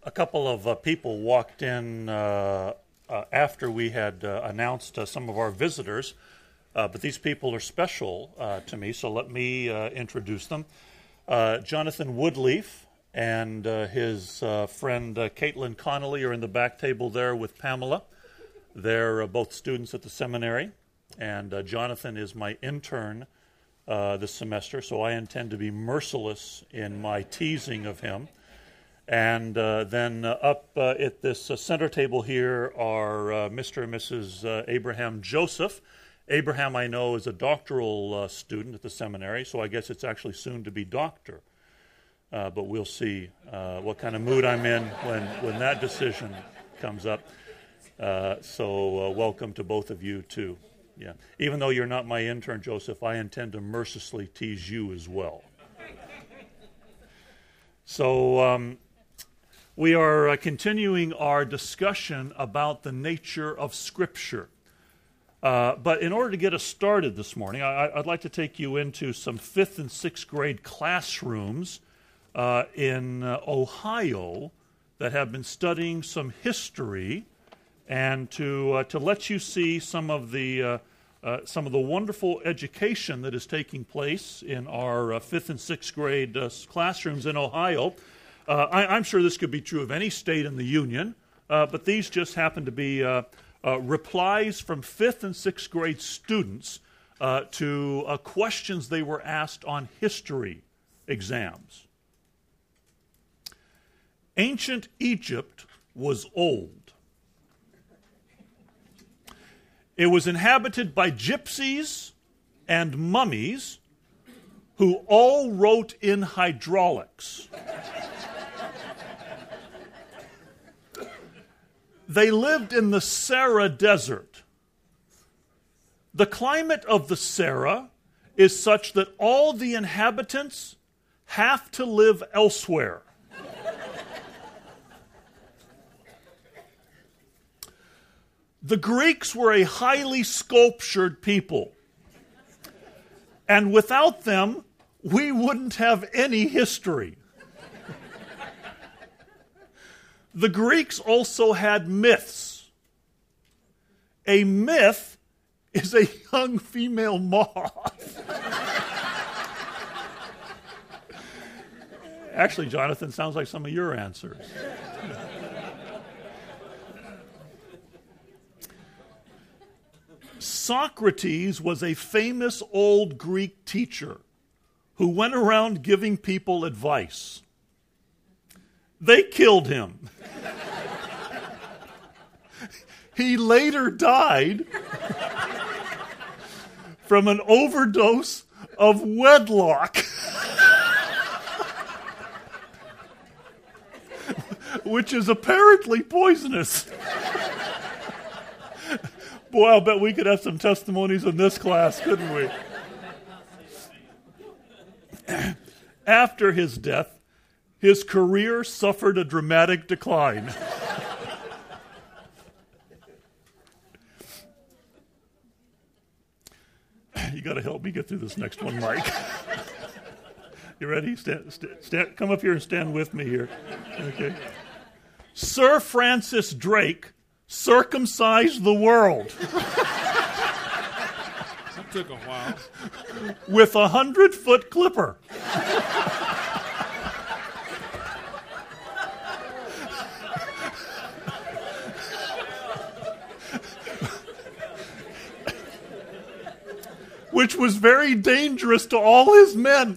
A couple of people walked in after we had announced some of our visitors, but these people are special to me, so let me introduce them. Jonathan Woodleaf and his friend Caitlin Connolly are in the back table there with Pamela. They're both students at the seminary, and Jonathan is my intern this semester, so I intend to be merciless in my teasing of him. And then up at this center table here are Mr. and Mrs. Abraham Joseph. Abraham, I know, is a doctoral student at the seminary, so I guess it's actually soon to be doctor. But we'll see what kind of mood I'm in when that decision comes up. So welcome to both of you, too. Yeah. Even though you're not my intern, Joseph, I intend to mercilessly tease you as well. So we are continuing our discussion about the nature of Scripture. But in order to get us started this morning, I'd like to take you into some 5th and 6th grade classrooms in Ohio that have been studying some history, and to let you see some of the wonderful education that is taking place in our 5th and 6th grade classrooms in Ohio. I'm sure this could be true of any state in the Union, but these just happen to be replies from 5th and 6th grade students to questions they were asked on history exams. Ancient Egypt was old. It was inhabited by gypsies and mummies who all wrote in hydraulics. They lived in the Sahara Desert. The climate of the Sahara is such that all the inhabitants have to live elsewhere. The Greeks were a highly sculptured people, and without them, we wouldn't have any history. The Greeks also had myths. A myth is a young female moth. Actually, Jonathan, sounds like some of your answers. Socrates was a famous old Greek teacher who went around giving people advice. They killed him. He later died from an overdose of wedlock, which is apparently poisonous. Boy, I'll bet we could have some testimonies in this class, couldn't we? After his death, his career suffered a dramatic decline. You got to help me get through this next one, Mike. You ready? Stand, come up here and stand with me here. Okay. Sir Francis Drake circumcised the world. That took a while. With a 100-foot clipper. Which was very dangerous to all his men.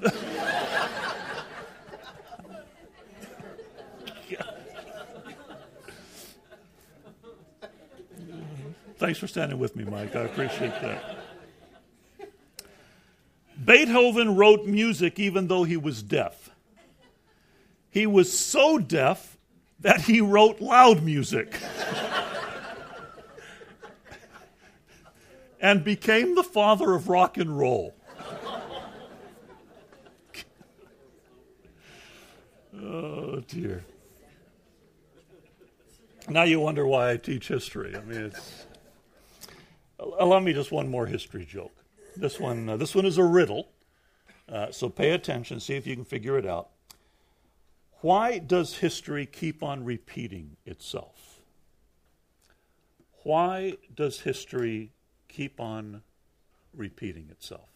Thanks for standing with me, Mike. I appreciate that. Beethoven wrote music even though he was deaf. He was so deaf that he wrote loud music. And became the father of rock and roll. Oh, dear. Now you wonder why I teach history. I mean, allow me just one more history joke. This one is a riddle, so pay attention, see if you can figure it out. Why does history keep on repeating itself? Why does history keep on repeating itself?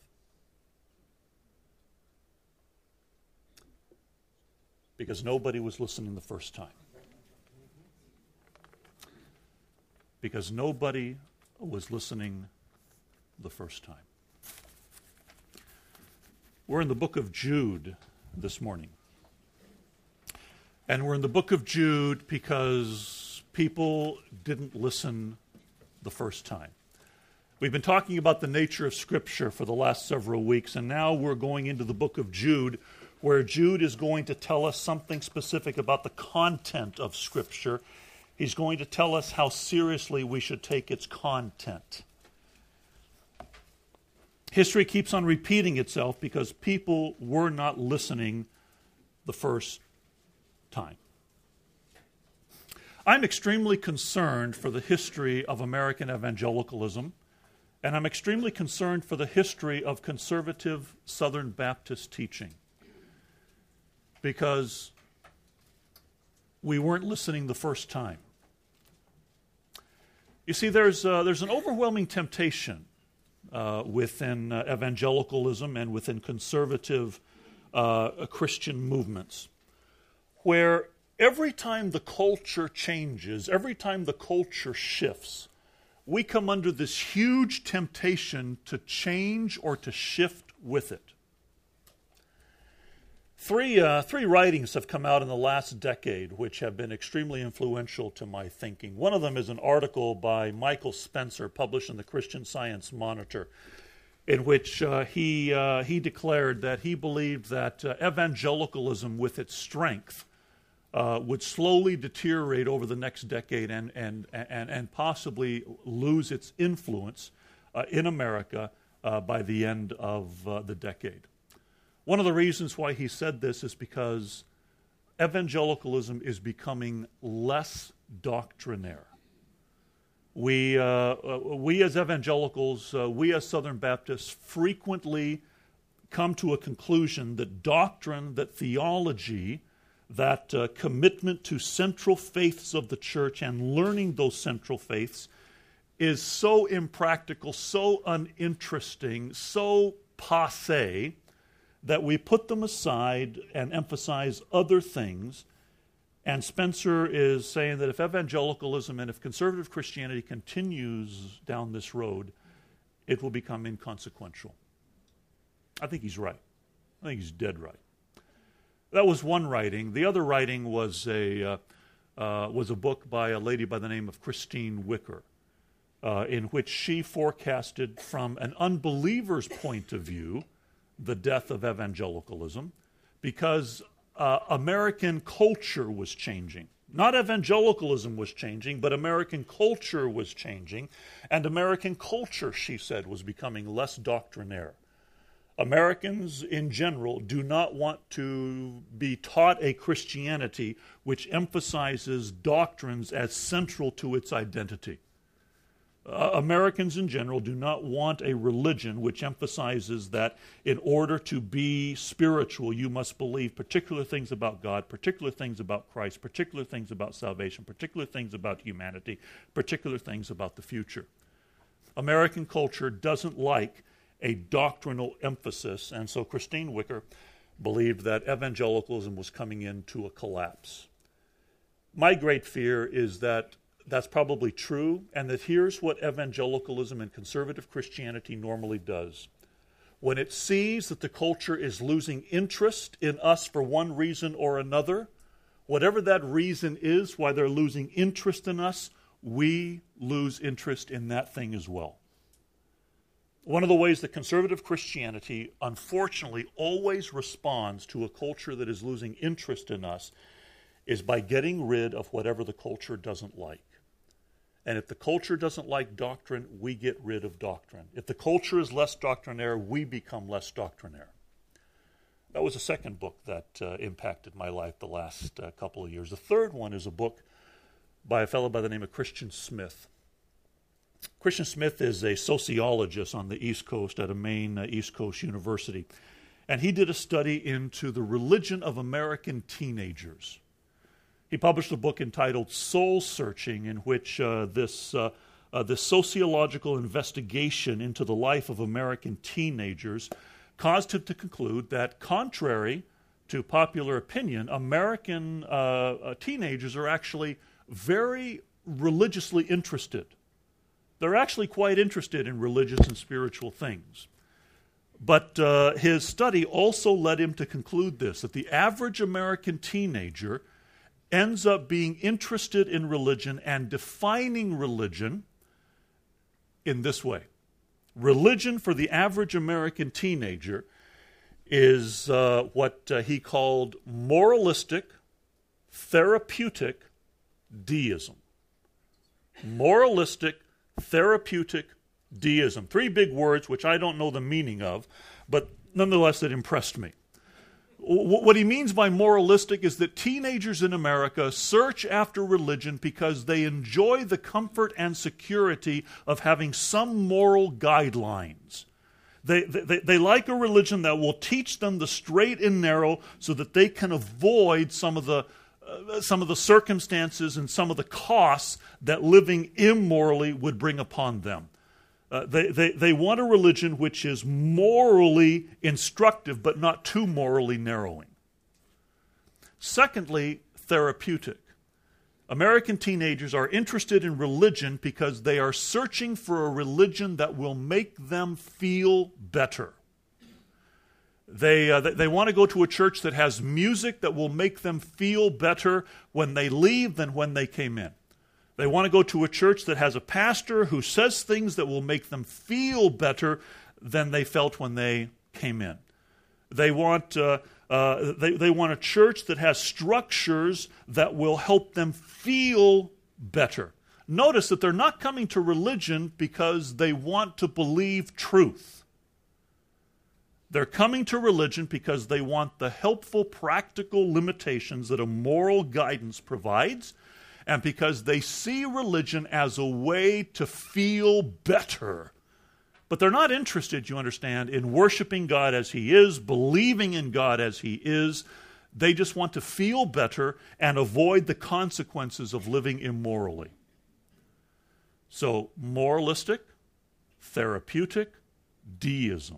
Because nobody was listening the first time. Because nobody was listening the first time. We're in the book of Jude this morning. And we're in the book of Jude because people didn't listen the first time. We've been talking about the nature of Scripture for the last several weeks, and now we're going into the book of Jude, where Jude is going to tell us something specific about the content of Scripture. He's going to tell us how seriously we should take its content. History keeps on repeating itself because people were not listening the first time. I'm extremely concerned for the history of American evangelicalism, and I'm extremely concerned for the history of conservative Southern Baptist teaching, because we weren't listening the first time. You see, there's an overwhelming temptation within evangelicalism and within conservative Christian movements, where every time the culture changes, every time the culture shifts, we come under this huge temptation to change or to shift with it. Three writings have come out in the last decade which have been extremely influential to my thinking. One of them is an article by Michael Spencer published in the Christian Science Monitor, in which he declared that he believed that evangelicalism with its strength would slowly deteriorate over the next decade and possibly lose its influence in America by the end of the decade. One of the reasons why he said this is because evangelicalism is becoming less doctrinaire. We as evangelicals, we as Southern Baptists frequently come to a conclusion that doctrine, that theology, that commitment to central faiths of the church and learning those central faiths is so impractical, so uninteresting, so passé, that we put them aside and emphasize other things. And Spencer is saying that if evangelicalism and if conservative Christianity continues down this road, it will become inconsequential. I think he's right. I think he's dead right. That was one writing. The other writing was a book by a lady by the name of Christine Wicker, in which she forecasted from an unbeliever's point of view the death of evangelicalism, because American culture was changing. Not evangelicalism was changing, but American culture was changing, and American culture, she said, was becoming less doctrinaire. Americans in general do not want to be taught a Christianity which emphasizes doctrines as central to its identity. Americans in general do not want a religion which emphasizes that in order to be spiritual, you must believe particular things about God, particular things about Christ, particular things about salvation, particular things about humanity, particular things about the future. American culture doesn't like a doctrinal emphasis, and so Christine Wicker believed that evangelicalism was coming into a collapse. My great fear is that that's probably true, and that here's what evangelicalism and conservative Christianity normally does. When it sees that the culture is losing interest in us for one reason or another, whatever that reason is why they're losing interest in us, we lose interest in that thing as well. One of the ways that conservative Christianity, unfortunately, always responds to a culture that is losing interest in us is by getting rid of whatever the culture doesn't like. And if the culture doesn't like doctrine, we get rid of doctrine. If the culture is less doctrinaire, we become less doctrinaire. That was the second book that impacted my life the last couple of years. The third one is a book by a fellow by the name of Christian Smith. Christian Smith is a sociologist on the East Coast at a Maine East Coast university. and he did a study into the religion of American teenagers. He published a book entitled Soul Searching, in which this sociological investigation into the life of American teenagers caused him to conclude that, contrary to popular opinion, American teenagers are actually very religiously interested. They're actually quite interested in religious and spiritual things. But his study also led him to conclude this, that the average American teenager ends up being interested in religion and defining religion in this way. Religion for the average American teenager is what he called moralistic, therapeutic deism. Moralistic, therapeutic deism. Three big words which I don't know the meaning of, but nonetheless it impressed me. What he means by moralistic is that teenagers in America search after religion because they enjoy the comfort and security of having some moral guidelines. They like a religion that will teach them the straight and narrow so that they can avoid some of the circumstances and some of the costs that living immorally would bring upon them. They want a religion which is morally instructive but not too morally narrowing. Secondly, therapeutic. American teenagers are interested in religion because they are searching for a religion that will make them feel better. They want to go to a church that has music that will make them feel better when they leave than when they came in. They want to go to a church that has a pastor who says things that will make them feel better than they felt when they came in. They want they want a church that has structures that will help them feel better. Notice that they're not coming to religion because they want to believe truth. They're coming to religion because they want the helpful, practical limitations that a moral guidance provides, and because they see religion as a way to feel better. But they're not interested, you understand, in worshiping God as He is, believing in God as He is. They just want to feel better and avoid the consequences of living immorally. So, moralistic, therapeutic, deism.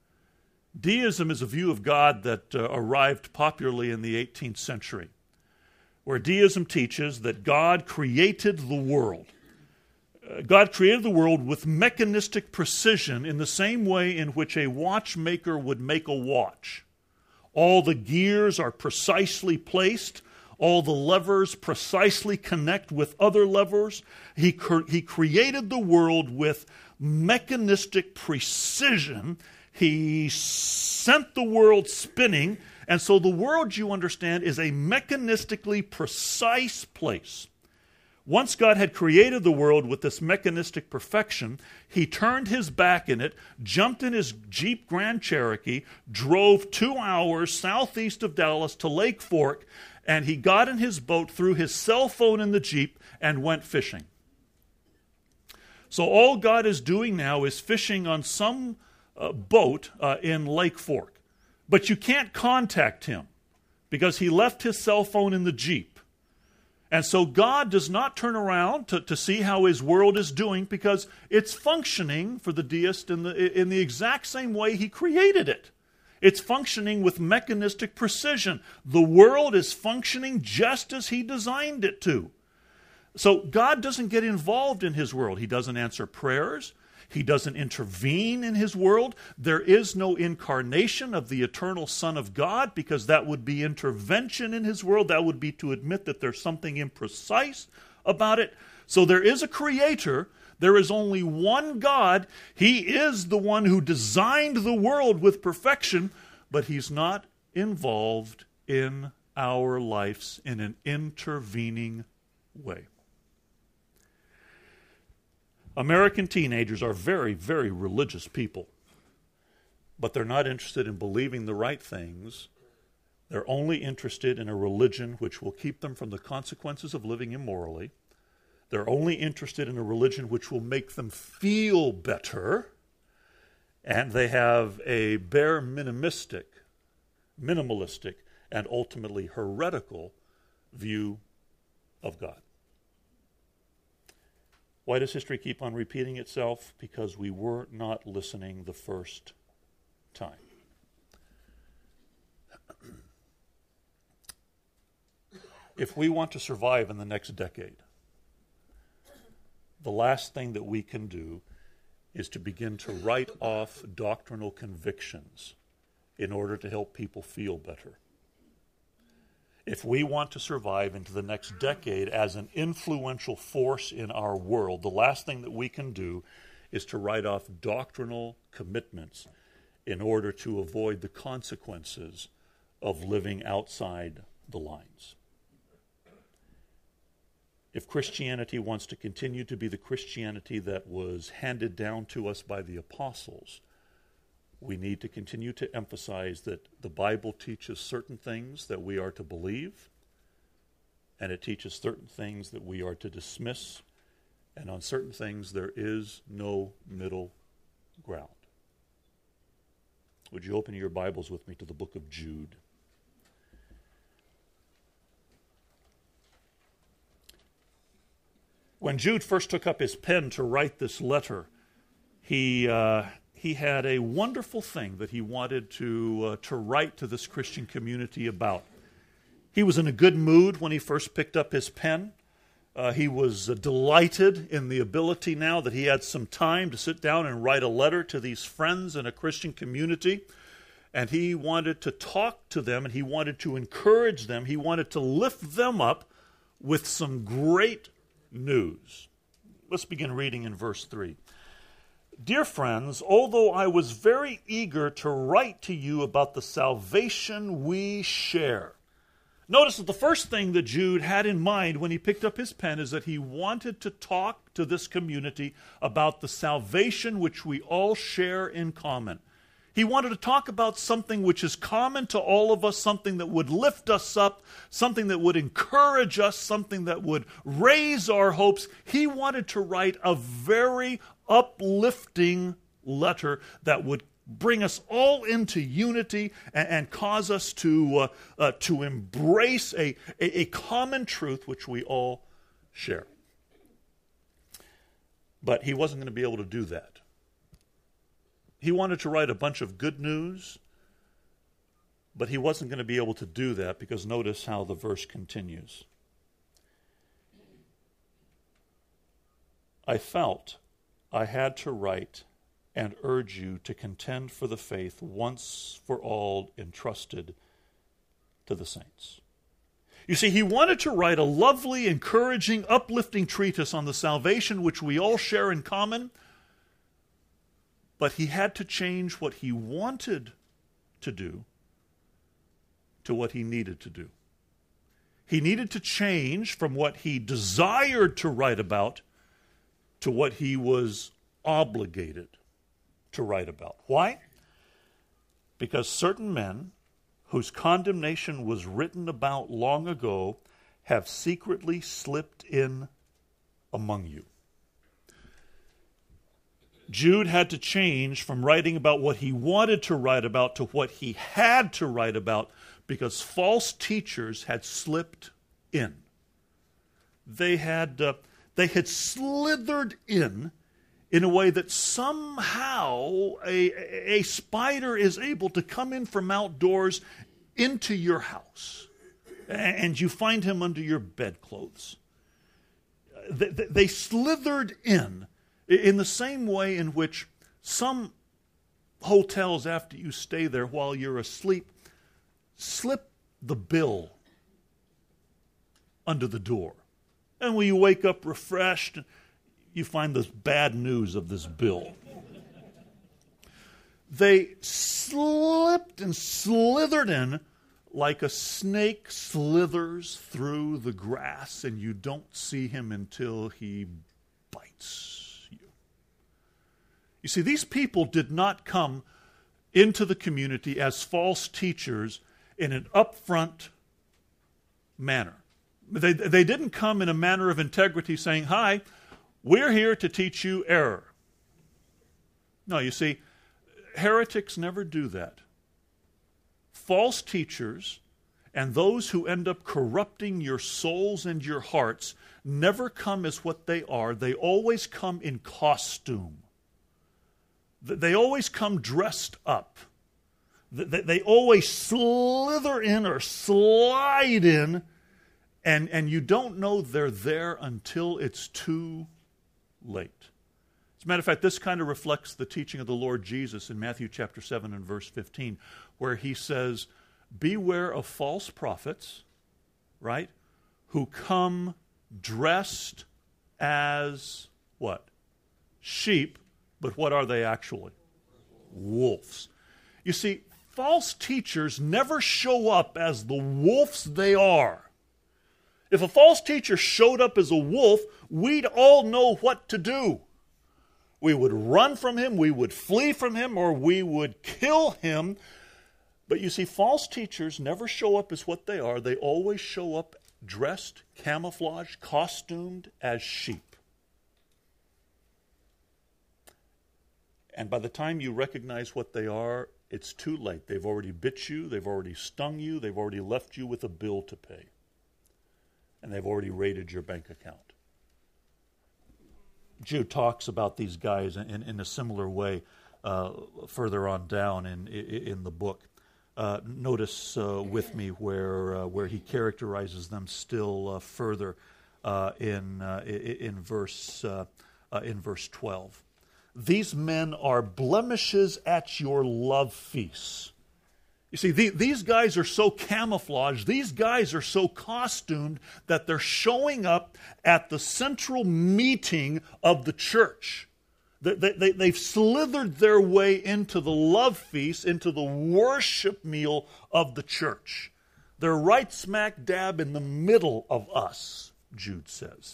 Deism is a view of God that arrived popularly in the 18th century, where deism teaches that God created the world. God created the world with mechanistic precision in the same way in which a watchmaker would make a watch. All the gears are precisely placed. All the levers precisely connect with other levers. He created the world with mechanistic precision. He sent the world spinning, and so the world, you understand, is a mechanistically precise place. Once God had created the world with this mechanistic perfection, He turned His back in it, jumped in His Jeep Grand Cherokee, drove 2 hours southeast of Dallas to Lake Fork, and He got in His boat, threw His cell phone in the Jeep, and went fishing. So all God is doing now is fishing on some boat in Lake Fork. But you can't contact Him because He left His cell phone in the Jeep. And so God does not turn around to see how His world is doing because it's functioning for the deist in the exact same way He created it. It's functioning with mechanistic precision. The world is functioning just as He designed it to. So God doesn't get involved in His world. He doesn't answer prayers. He doesn't intervene in His world. There is no incarnation of the eternal Son of God because that would be intervention in His world. That would be to admit that there's something imprecise about it. So there is a creator. There is only one God. He is the one who designed the world with perfection, but He's not involved in our lives in an intervening way. American teenagers are very, very religious people, but they're not interested in believing the right things. They're only interested in a religion which will keep them from the consequences of living immorally. They're only interested in a religion which will make them feel better, and they have a bare minimistic minimalistic, and ultimately heretical view of God. Why does history keep on repeating itself? Because we were not listening the first time. If we want to survive in the next decade, the last thing that we can do is to begin to write off doctrinal convictions in order to help people feel better. If we want to survive into the next decade as an influential force in our world, the last thing that we can do is to write off doctrinal commitments in order to avoid the consequences of living outside the lines. If Christianity wants to continue to be the Christianity that was handed down to us by the apostles, we need to continue to emphasize that the Bible teaches certain things that we are to believe, and it teaches certain things that we are to dismiss, and on certain things there is no middle ground. Would you open your Bibles with me to the book of Jude? When Jude first took up his pen to write this letter, he had a wonderful thing that he wanted to write to this Christian community about. He was in a good mood when he first picked up his pen. He was delighted in the ability now that he had some time to sit down and write a letter to these friends in a Christian community. And he wanted to talk to them, and he wanted to encourage them. He wanted to lift them up with some great news. Let's begin reading in verse 3. Dear friends, although I was very eager to write to you about the salvation we share. Notice that the first thing that Jude had in mind when he picked up his pen is that he wanted to talk to this community about the salvation which we all share in common. He wanted to talk about something which is common to all of us, something that would lift us up, something that would encourage us, something that would raise our hopes. He wanted to write a very uplifting letter that would bring us all into unity and cause us to embrace a common truth which we all share. But he wasn't going to be able to do that. He wanted to write a bunch of good news, but he wasn't going to be able to do that because notice how the verse continues. I felt I had to write and urge you to contend for the faith once for all entrusted to the saints. You see, he wanted to write a lovely, encouraging, uplifting treatise on the salvation which we all share in common, but he had to change what he wanted to do to what he needed to do. He needed to change from what he desired to write about to what he was obligated to write about. Why? Because certain men whose condemnation was written about long ago have secretly slipped in among you. Jude had to change from writing about what he wanted to write about to what he had to write about because false teachers had slipped in. They had slithered in a way that somehow a spider is able to come in from outdoors into your house, and you find him under your bedclothes. They slithered in the same way in which some hotels, after you stay there while you're asleep, slip the bill under the door. And when you wake up refreshed, you find this bad news of this bill. They slipped and slithered in like a snake slithers through the grass and you don't see him until he bites you. You see, these people did not come into the community as false teachers in an upfront manner. They didn't come in a manner of integrity saying, "Hi, we're here to teach you error." No, you see, heretics never do that. false teachers and those who end up corrupting your souls and your hearts never come as what they are. They always come in costume. They always come dressed up. They always slither in or slide in, and you don't know they're there until it's too late. As a matter of fact, this kind of reflects the teaching of the Lord Jesus in Matthew chapter 7 and verse 15, where he says, beware of false prophets, right, who come dressed as what? Sheep, but what are they actually? Wolves. You see, false teachers never show up as the wolves they are. If a false teacher showed up as a wolf, we'd all know what to do. We would run from him, we would flee from him, or we would kill him. But you see, false teachers never show up as what they are. They always show up dressed, camouflaged, costumed as sheep. And by the time you recognize what they are, it's too late. They've already bit you, they've already stung you, they've already left you with a bill to pay. And they've already raided your bank account. Jude talks about these guys in a similar way further on down in the book. Notice with me where he characterizes them still further in verse 12. These men are blemishes at your love feasts. You see, these guys are so camouflaged, these guys are so costumed that they're showing up at the central meeting of the church. They've slithered their way into the love feast, into the worship meal of the church. They're right smack dab in the middle of us, Jude says.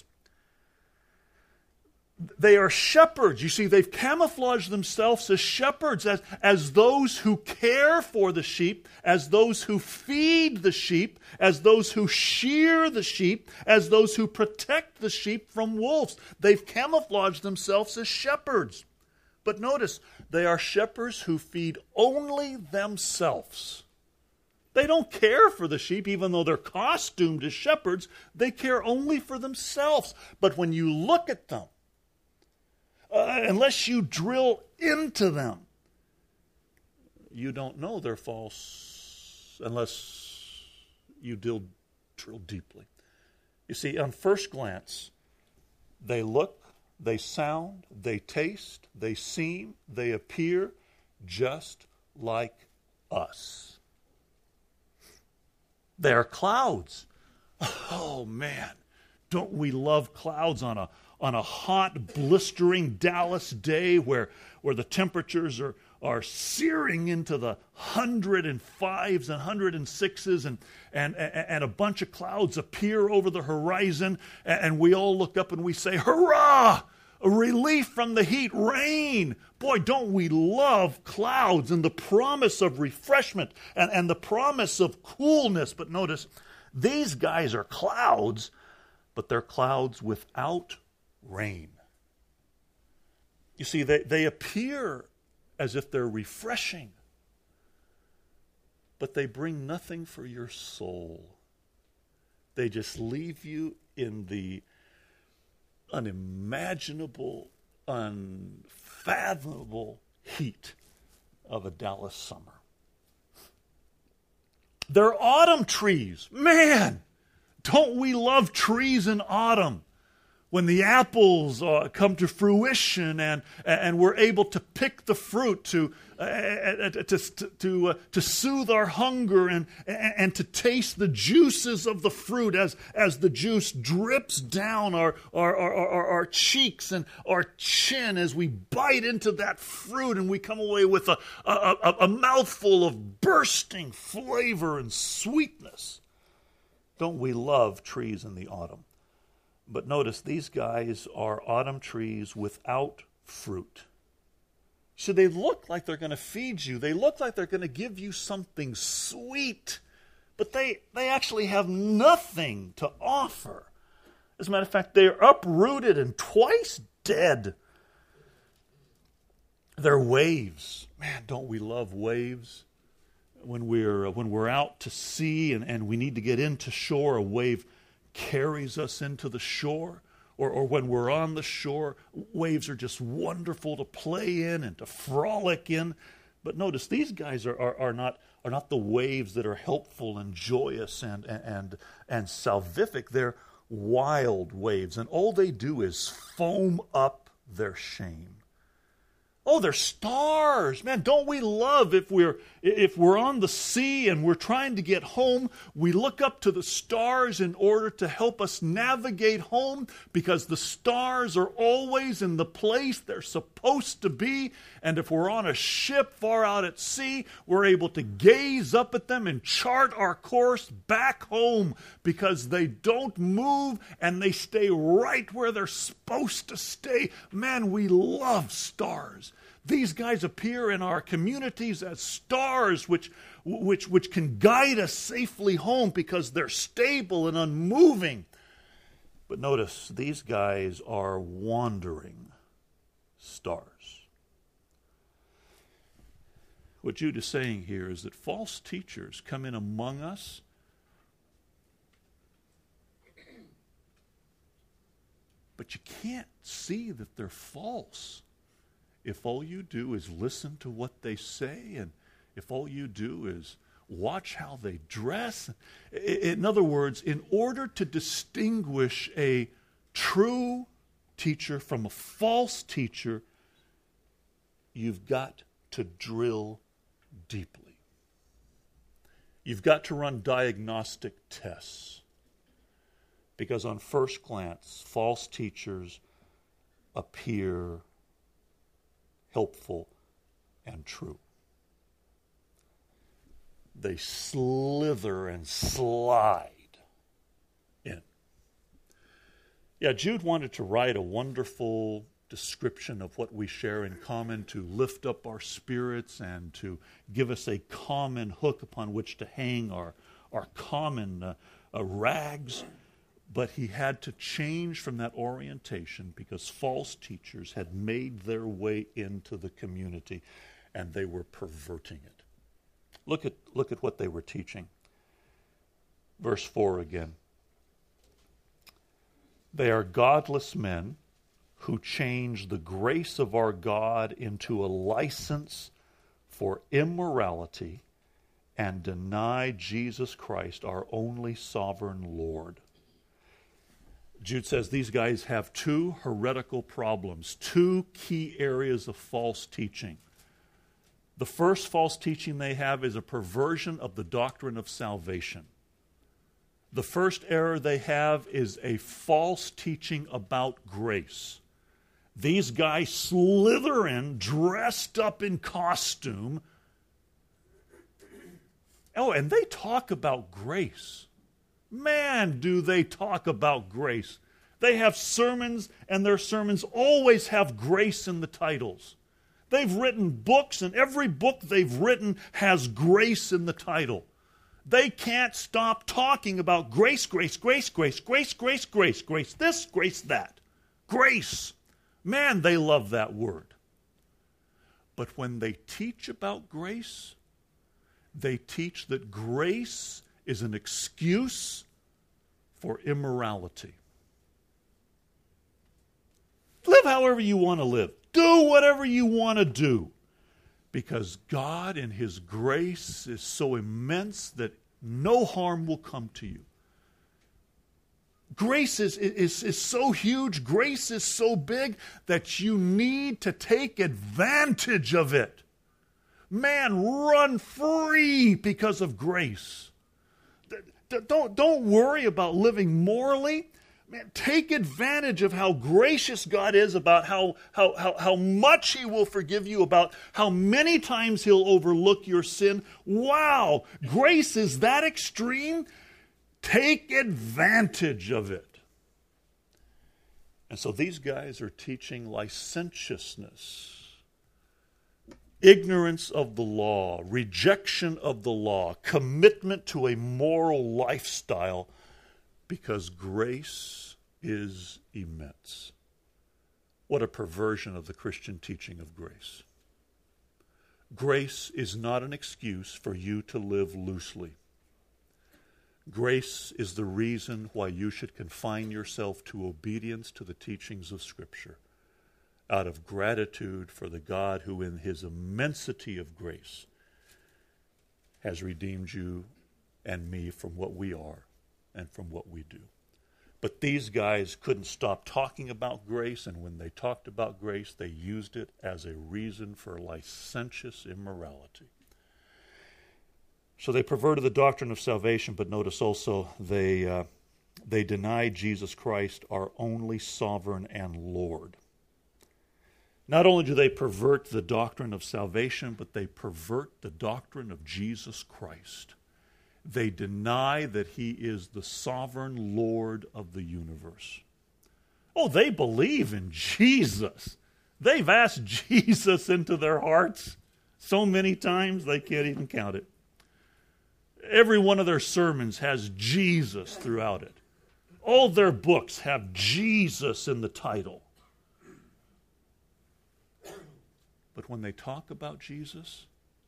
They are shepherds. You see, they've camouflaged themselves as shepherds, as those who care for the sheep, as those who feed the sheep, as those who shear the sheep, as those who protect the sheep from wolves. They've camouflaged themselves as shepherds. But notice, they are shepherds who feed only themselves. They don't care for the sheep, even though they're costumed as shepherds. They care only for themselves. But when you look at them, unless you drill into them, you don't know they're false unless you drill deeply. You see, on first glance, they look, they sound, they taste, they seem, they appear just like us. They are clouds. Oh, man, don't we love clouds on a hot, blistering Dallas day where the temperatures are searing into the 105s and 106s, and a bunch of clouds appear over the horizon, and we all look up and we say, hurrah! A relief from the heat, rain. Boy, don't we love clouds and the promise of refreshment and the promise of coolness. But notice, these guys are clouds, but they're clouds without rain. You see, they appear as if they're refreshing, but they bring nothing for your soul. They just leave you in the unimaginable, unfathomable heat of a Dallas summer. They're autumn trees. Man, don't we love trees in autumn? When the apples come to fruition and we're able to pick the fruit to soothe our hunger and to taste the juices of the fruit as the juice drips down our cheeks and our chin as we bite into that fruit, and we come away with a mouthful of bursting flavor and sweetness. Don't we love trees in the autumn? But notice, these guys are autumn trees without fruit. So they look like they're going to feed you. They look like they're going to give you something sweet. But they actually have nothing to offer. As a matter of fact, they're uprooted and twice dead. They're waves. Man, don't we love waves? when we're out to sea and we need to get into shore, a wave carries us into the shore. Or when we're on the shore, waves are just wonderful to play in and to frolic in. But notice, these guys are not the waves that are helpful and joyous and salvific. They're wild waves, and all they do is foam up their shame. Oh, they're stars. Man, don't we love if we're on the sea and we're trying to get home, we look up to the stars in order to help us navigate home, because the stars are always in the place they're supposed to be. And if we're on a ship far out at sea, we're able to gaze up at them and chart our course back home, because they don't move and they stay right where they're supposed to stay. Man, we love stars. These guys appear in our communities as stars which can guide us safely home because they're stable and unmoving. But notice, these guys are wandering stars. What Jude is saying here is that false teachers come in among us but you can't see that they're false if all you do is listen to what they say, and if all you do is watch how they dress. In other words, in order to distinguish a true teacher from a false teacher, you've got to drill deeply. You've got to run diagnostic tests, because on first glance, false teachers appear helpful and true. They slither and slide in. Yeah, Jude wanted to write a wonderful description of what we share in common to lift up our spirits and to give us a common hook upon which to hang our common rags. But he had to change from that orientation because false teachers had made their way into the community and they were perverting it. Look at what they were teaching. Verse 4 again. They are godless men who change the grace of our God into a license for immorality and deny Jesus Christ, our only sovereign Lord. Jude says these guys have two heretical problems, two key areas of false teaching. The first false teaching they have is a perversion of the doctrine of salvation. The first error they have is a false teaching about grace. These guys slither in, dressed up in costume. Oh, and they talk about grace. Man, do they talk about grace. They have sermons, and their sermons always have grace in the titles. They've written books, and every book they've written has grace in the title. They can't stop talking about grace, grace, grace, grace, grace, grace, grace, grace this, grace that. Grace. Man, they love that word. But when they teach about grace, they teach that grace is an excuse for immorality. Live however you want to live. Do whatever you want to do. Because God in His grace is so immense that no harm will come to you. Grace is so huge, grace is so big that you need to take advantage of it. Man, run free because of grace. Don't worry about living morally. Man, take advantage of how gracious God is, about how much He will forgive you, about how many times He'll overlook your sin. Wow, grace is that extreme. Take advantage of it. And so these guys are teaching licentiousness, ignorance of the law, rejection of the law, commitment to a moral lifestyle, because grace is immense. What a perversion of the Christian teaching of grace. Grace is not an excuse for you to live loosely. Grace is the reason why you should confine yourself to obedience to the teachings of Scripture, out of gratitude for the God who in his immensity of grace has redeemed you and me from what we are and from what we do. But these guys couldn't stop talking about grace, and when they talked about grace, they used it as a reason for licentious immorality. So they perverted the doctrine of salvation, but notice also they denied Jesus Christ, our only sovereign and Lord. Not only do they pervert the doctrine of salvation, but they pervert the doctrine of Jesus Christ. They deny that he is the sovereign Lord of the universe. Oh, they believe in Jesus. They've asked Jesus into their hearts so many times they can't even count it. Every one of their sermons has Jesus throughout it. All their books have Jesus in the title. But when they talk about Jesus,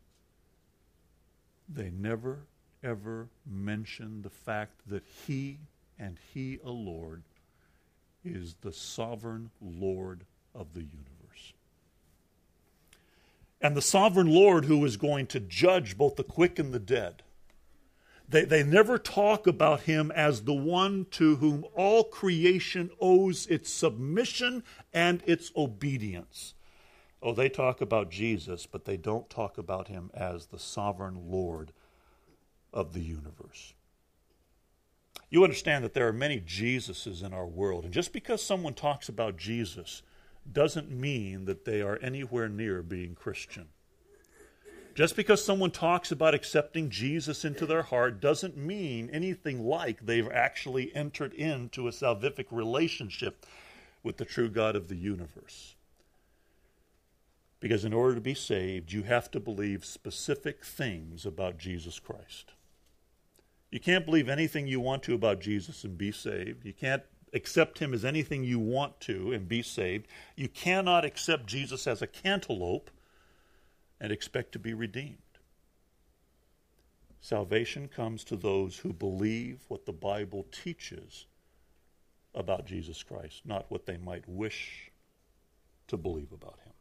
they never, ever mention the fact that he and he alone is the sovereign Lord of the universe. And the sovereign Lord who is going to judge both the quick and the dead. They never talk about him as the one to whom all creation owes its submission and its obedience. Oh, they talk about Jesus, but they don't talk about him as the sovereign Lord of the universe. You understand that there are many Jesuses in our world, and just because someone talks about Jesus doesn't mean that they are anywhere near being Christian. Just because someone talks about accepting Jesus into their heart doesn't mean anything like they've actually entered into a salvific relationship with the true God of the universe. Because in order to be saved, you have to believe specific things about Jesus Christ. You can't believe anything you want to about Jesus and be saved. You can't accept him as anything you want to and be saved. You cannot accept Jesus as a cantaloupe and expect to be redeemed. Salvation comes to those who believe what the Bible teaches about Jesus Christ, not what they might wish to believe about him.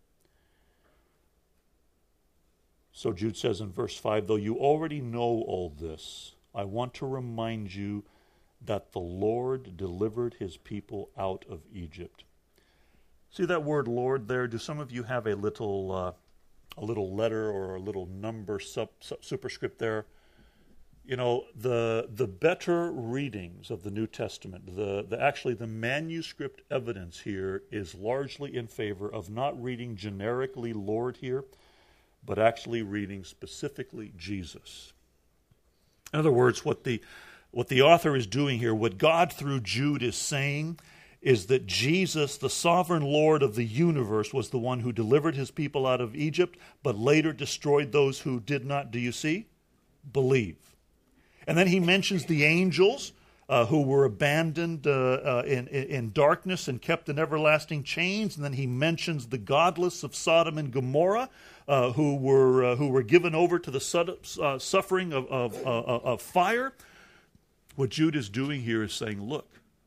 So Jude says in verse 5, though you already know all this, I want to remind you that the Lord delivered his people out of Egypt. See that word Lord there? Do some of you have a little letter or a little number superscript there? You know, the better readings of the New Testament, actually the manuscript evidence here is largely in favor of not reading generically Lord here, but actually reading specifically Jesus. In other words, what the author is doing here, what God through Jude is saying, is that Jesus, the sovereign Lord of the universe, was the one who delivered his people out of Egypt, but later destroyed those who did not, do you see? Believe. And then he mentions the angels who were abandoned in darkness and kept in everlasting chains. And then he mentions the godless of Sodom and Gomorrah who were given over to the suffering of fire. What Jude is doing here is saying, look,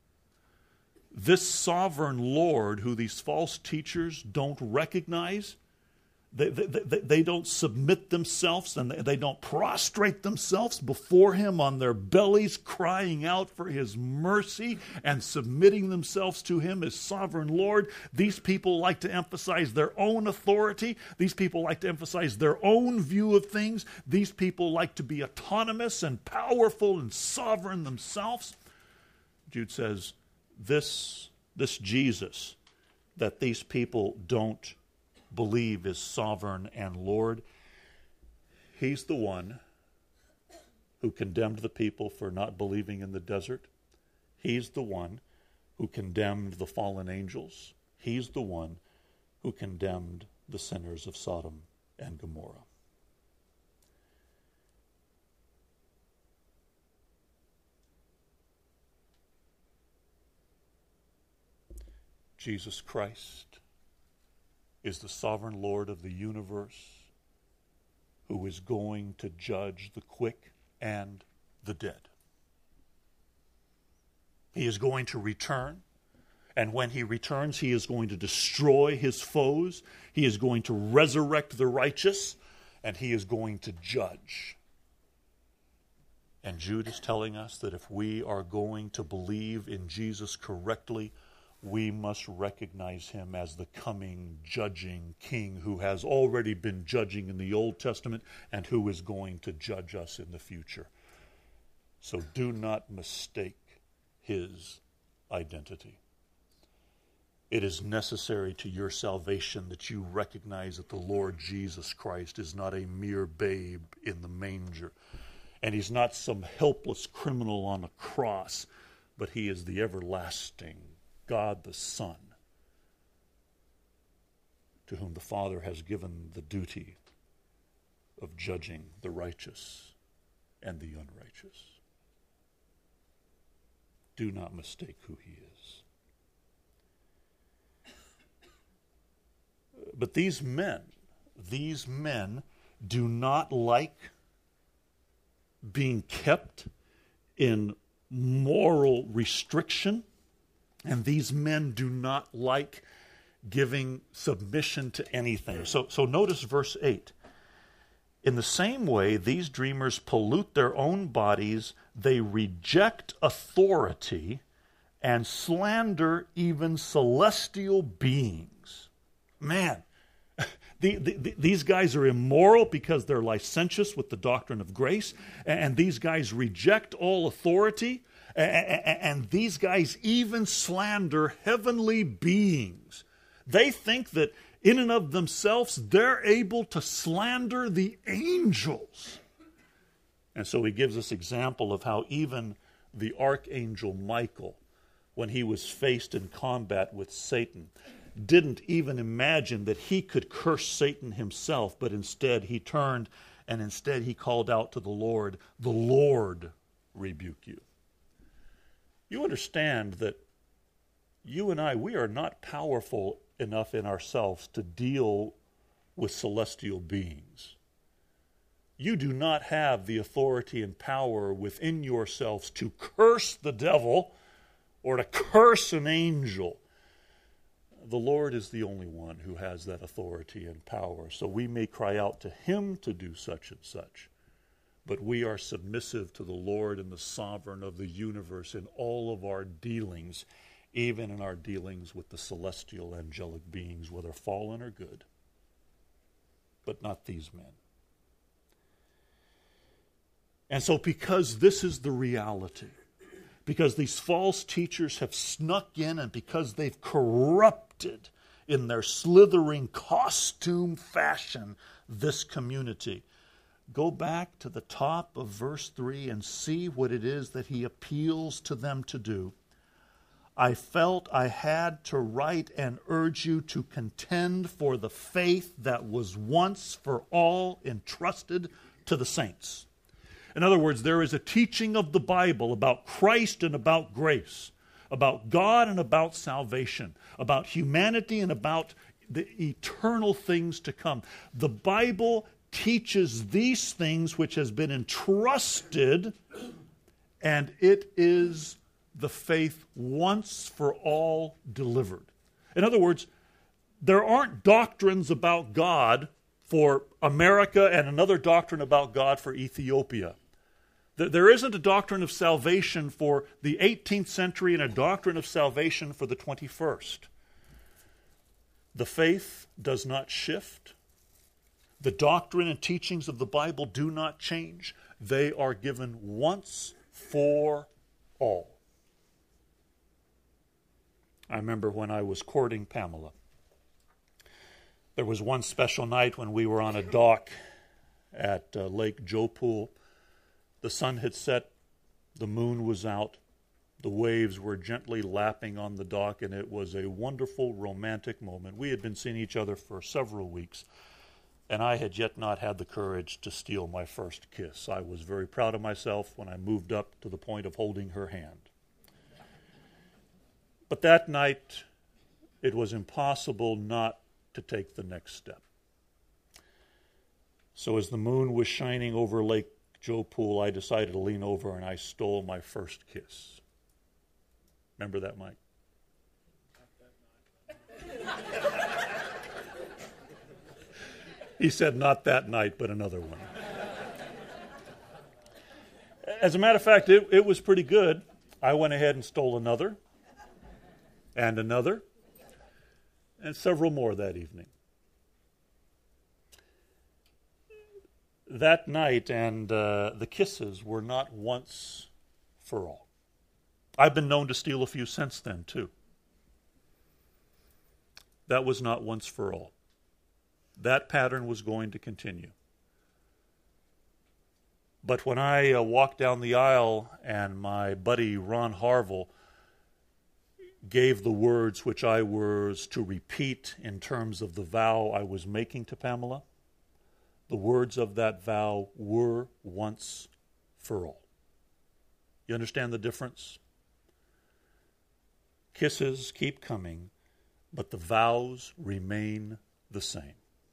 this sovereign Lord who these false teachers don't recognize, they don't submit themselves and they don't prostrate themselves before him on their bellies, crying out for his mercy and submitting themselves to him as sovereign Lord. These people like to emphasize their own authority. These people like to emphasize their own view of things. These people like to be autonomous and powerful and sovereign themselves. Jude says, this Jesus that these people don't believe is sovereign and Lord, he's the one who condemned the people for not believing in the desert. He's the one who condemned the fallen angels. He's the one who condemned the sinners of Sodom and Gomorrah. Jesus Christ is the sovereign Lord of the universe who is going to judge the quick and the dead. He is going to return, and when he returns, he is going to destroy his foes. He is going to resurrect the righteous, and he is going to judge. And Jude is telling us that if we are going to believe in Jesus correctly, we must recognize him as the coming, judging king who has already been judging in the Old Testament and who is going to judge us in the future. So do not mistake his identity. It is necessary to your salvation that you recognize that the Lord Jesus Christ is not a mere babe in the manger, and he's not some helpless criminal on a cross, but he is the everlasting God the Son, to whom the Father has given the duty of judging the righteous and the unrighteous. Do not mistake who he is. But these men do not like being kept in moral restriction, and these men do not like giving submission to anything. So notice verse 8. In the same way, these dreamers pollute their own bodies, they reject authority, and slander even celestial beings. Man, these guys are immoral because they're licentious with the doctrine of grace, and these guys reject all authority, and these guys even slander heavenly beings. They think that in and of themselves they're able to slander the angels. And so he gives us example of how even the archangel Michael, when he was faced in combat with Satan, didn't even imagine that he could curse Satan himself, but instead he turned and instead he called out to the Lord rebuke you. You understand that you and I, we are not powerful enough in ourselves to deal with celestial beings. You do not have the authority and power within yourselves to curse the devil or to curse an angel. The Lord is the only one who has that authority and power. So we may cry out to him to do such and such, but we are submissive to the Lord and the sovereign of the universe in all of our dealings, even in our dealings with the celestial angelic beings, whether fallen or good. But not these men. And so because this is the reality, because these false teachers have snuck in, and because they've corrupted in their slithering costume fashion this community, go back to the top of verse 3 and see what it is that he appeals to them to do. I felt I had to write and urge you to contend for the faith that was once for all entrusted to the saints. In other words, there is a teaching of the Bible about Christ and about grace, about God and about salvation, about humanity and about the eternal things to come. The Bible teaches these things which has been entrusted, and it is the faith once for all delivered. In other words, there aren't doctrines about God for America and another doctrine about God for Ethiopia. There isn't a doctrine of salvation for the 18th century and a doctrine of salvation for the 21st. The faith does not shift. The doctrine and teachings of the Bible do not change. They are given once for all. I remember when I was courting Pamela. There was one special night when we were on a dock at Lake Jopul. The sun had set, the moon was out, the waves were gently lapping on the dock, and it was a wonderful, romantic moment. We had been seeing each other for several weeks, and I had yet not had the courage to steal my first kiss. I was very proud of myself when I moved up to the point of holding her hand. But that night, it was impossible not to take the next step. So as the moon was shining over Lake Joe Pool, I decided to lean over and I stole my first kiss. Remember that, Mike? He said not that night, but another one. As a matter of fact, it was pretty good. I went ahead and stole another, and another, and several more that evening. That night and the kisses were not once for all. I've been known to steal a few since then, too. That was not once for all. That pattern was going to continue. But when I walked down the aisle and my buddy Ron Harville gave the words which I was to repeat in terms of the vow I was making to Pamela, the words of that vow were once for all. You understand the difference? Kisses keep coming, but the vows remain the same.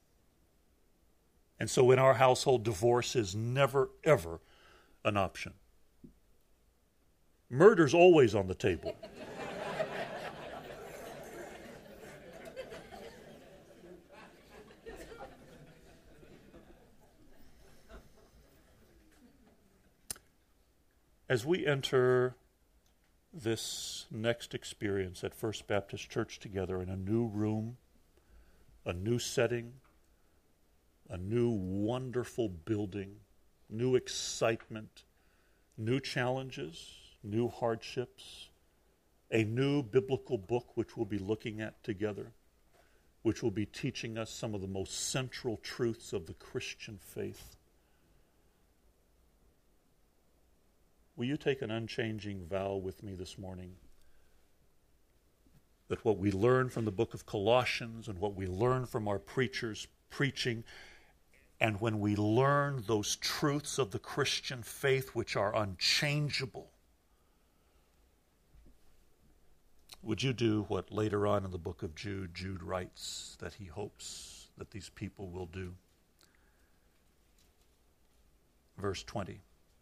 And so in our household, divorce is never, ever an option. Murder's always on the table. As we enter this next experience at First Baptist Church together in a new room, a new setting, a new wonderful building, new excitement, new challenges, new hardships, a new biblical book which we'll be looking at together, which will be teaching us some of the most central truths of the Christian faith. Will you take an unchanging vow with me this morning that what we learn from the book of Colossians and what we learn from our preachers preaching, and when we learn those truths of the Christian faith which are unchangeable, would you do what later on in the book of Jude writes that he hopes that these people will do? Verse 20.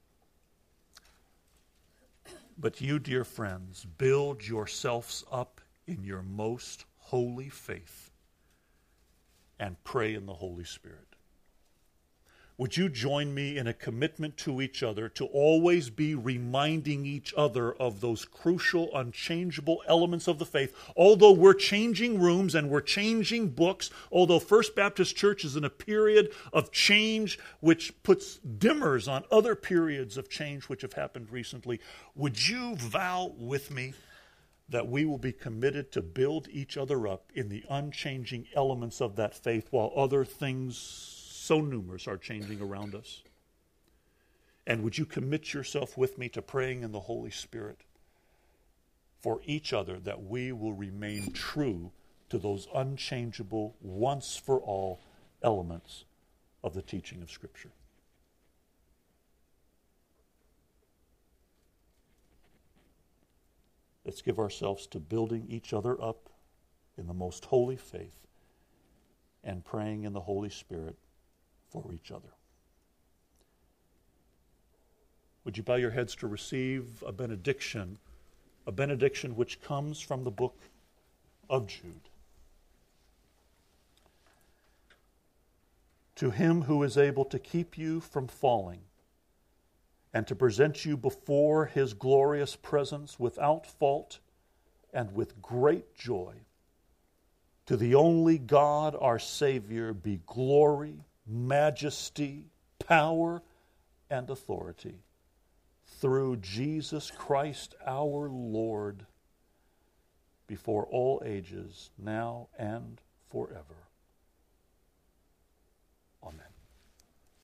But you, dear friends, build yourselves up in your most holy faith and pray in the Holy Spirit. Would you join me in a commitment to each other to always be reminding each other of those crucial, unchangeable elements of the faith? Although we're changing rooms and we're changing books, although First Baptist Church is in a period of change which puts dimmers on other periods of change which have happened recently, would you vow with me that we will be committed to build each other up in the unchanging elements of that faith while other things so numerous are changing around us? And would you commit yourself with me to praying in the Holy Spirit for each other that we will remain true to those unchangeable, once-for-all elements of the teaching of Scripture? Let's give ourselves to building each other up in the most holy faith and praying in the Holy Spirit for each other. Would you bow your heads to receive a benediction which comes from the book of Jude. To him who is able to keep you from falling and to present you before his glorious presence without fault and with great joy, to the only God our Savior be glory, majesty, power, and authority through Jesus Christ our Lord, before all ages, now and forever.